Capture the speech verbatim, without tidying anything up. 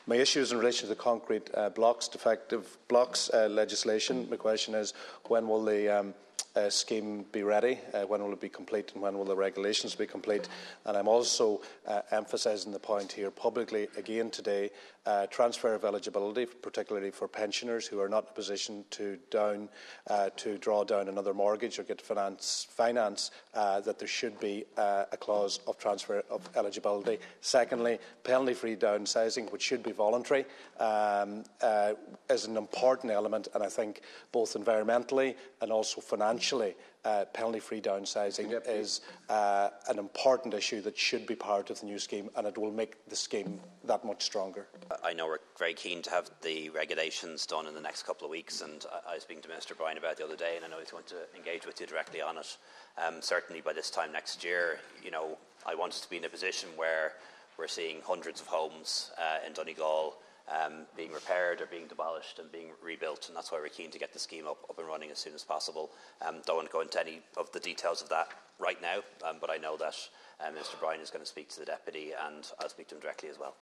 My issue is in relation to the concrete uh, blocks, defective blocks uh, legislation. My question is, when will the um, uh, scheme be ready? Uh, when will it be complete, and when will the regulations be complete? And I'm also uh, emphasising the point here publicly again today: uh, transfer of eligibility, particularly for pensioners who are not in a position to down uh, to draw down another mortgage or get finance. finance uh, that there should be uh, a clause of transfer of eligibility. Secondly, penalty-free downsizing, which should be voluntary, um, uh, is an important element, and I think both environmentally and also financially, uh, penalty-free downsizing yep. is uh, an important issue that should be part of the new scheme, and it will make the scheme that much stronger. I know we're very keen to have the regulations done in the next couple of weeks, and I was speaking to Minister Bryan about it the other day, and I know he's going to engage with you directly on it. Um, certainly by this time next year, you know, I want us to be in a position where we're seeing hundreds of homes uh, in Donegal um, being repaired or being demolished and being rebuilt, and that's why we're keen to get the scheme up, up and running as soon as possible. Um, don't want to go into any of the details of that right now, um, but I know that uh, Minister Bryan is going to speak to the Deputy, and I'll speak to him directly as well.